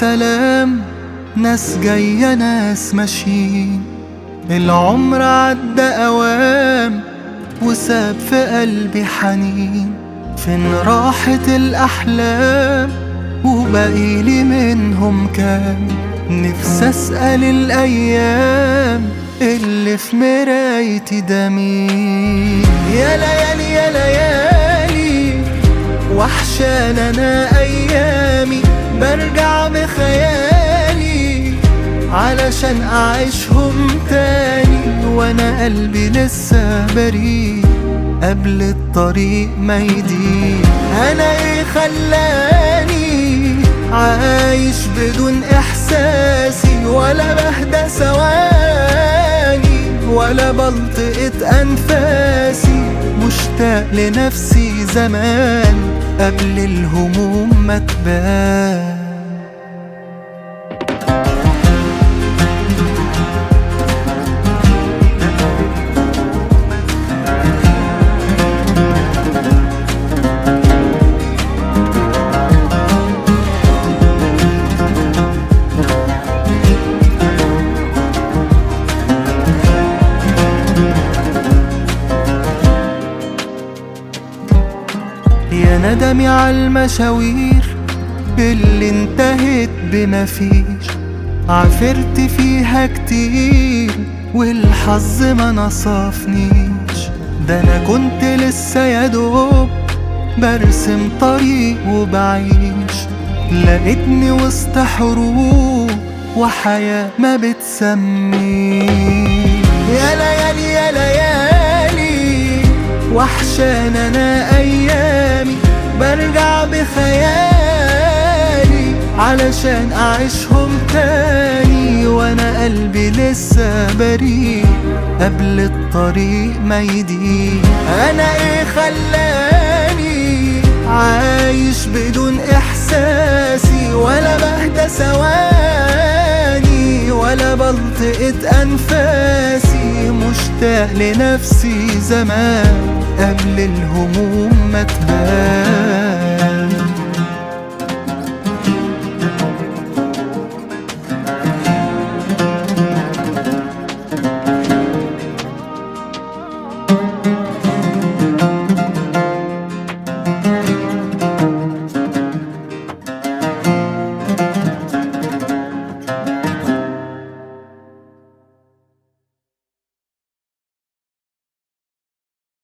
سلام، ناس جاية ناس ماشيين. العمر عدى أوام وساب في قلبي حنين. فين راحت الأحلام وبقيلي منهم كام؟ نفسي أسأل الأيام اللي في مرايتي ده مين؟ يا ليالي يا ليالي وحشان أنا أيامي، برجع بخيالي علشان أعيشهم تاني، وأنا قلبي لسه بريء قبل الطريق ما يضيق. أنا إيه خلاني عايش بدون إحساسي، ولا بهدى ثواني ولا بلطقة أنفاسي؟ مشتاق لنفسي زمان قبل الهموم ما تبان. يا ندمي عالمشاوير اللي انتهت بما فيش، عافرت فيها كتير والحظ ما نصفنيش. ده انا كنت لسه يادوب برسم طريق وبعيش، لقيتني وسط حروب وحياة ما بتسميش. يا ليالي يا ليالي وحشان انا ايامي، برجع بخيالي علشان اعيشهم تاني، وانا قلبي لسه بريء قبل الطريق ما يضيق. انا ايه خلاني عايش بدون احساسي، ولا بهدى ثواني ولا بلطقة انفاسي؟ مشتاق لنفسي زمان قبل الهموم ما تبان.